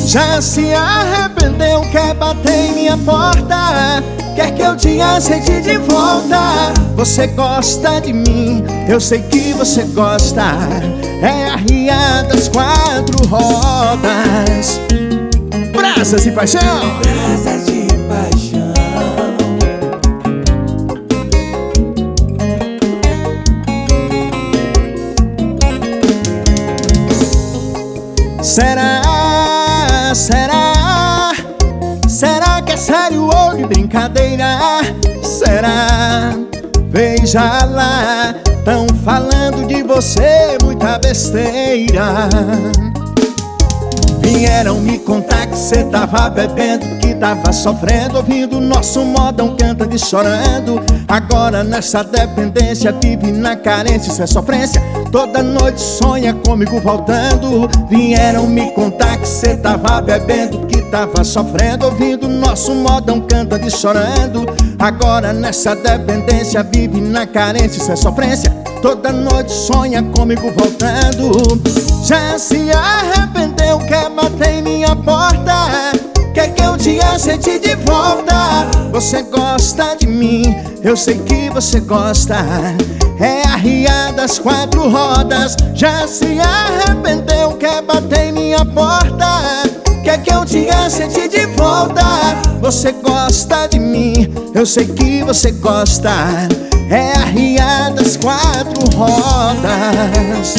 Já se arrependeu, quer bater em minha porta, quer que eu te aceite de volta. Você gosta de mim, eu sei que você gosta. É a ria das quatro rodas. Brasas de paixão. Brasas de paixão. Será? Será que é sério ou de brincadeira? Será? Veja lá, tão falando de você muita besteira. Vieram me contar que cê tava bebendo, que tava sofrendo, ouvindo nosso modão cantando e chorando. Agora nessa dependência vive na carência, isso é sofrência. Toda noite sonha comigo voltando. Vieram me contar que cê tava bebendo, que tava sofrendo, ouvindo nosso modão cantando e chorando. Agora nessa dependência vive na carência, isso é sofrência. Toda noite sonha comigo voltando. Já se arrependeu, quer bater em minha porta, quer que eu te aceite de volta. Você gosta de mim, eu sei que você gosta. É a ria das quatro rodas. Já se arrependeu, quer bater em minha porta, quer que eu te aceite de volta. Você gosta de mim, eu sei que você gosta. É a ria das quatro rodas.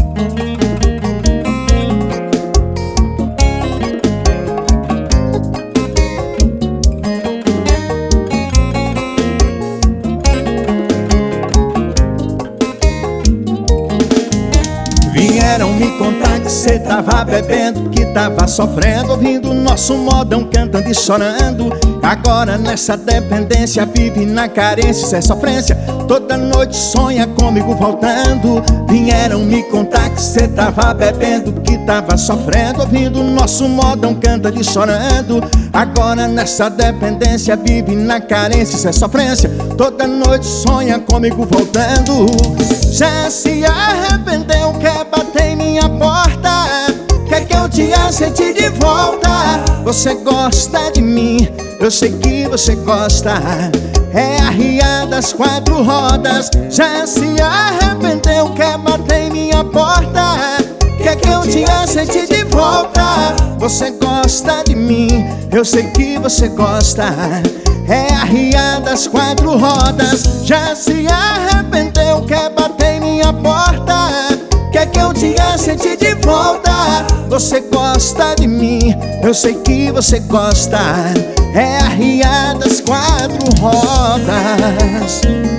Vieram me contar que cê tava bebendo, que tava sofrendo, ouvindo nosso modão cantando e chorando. Agora nessa dependência vive na carência, isso é sofrência. Toda noite sonha comigo voltando. Vieram me contar que cê tava bebendo, que tava sofrendo, ouvindo nosso modão cantando e chorando. Agora nessa dependência vive na carência, isso é sofrência. Toda noite sonha comigo voltando. Já se arrependeu, quer bater em minha porta, quer que eu te aceite de volta. Você gosta de mim, eu sei que você gosta. É a ria das quatro rodas. Já se arrependeu, quer bater em minha porta, quer que eu te aceite de volta. Você gosta de mim, eu sei que você gosta. É a ria das quatro rodas. Já se arrependeu, quer bater em minha porta, quer que eu te aceite de volta. Você gosta de mim, eu sei que você gosta. É a ria das quatro rodas.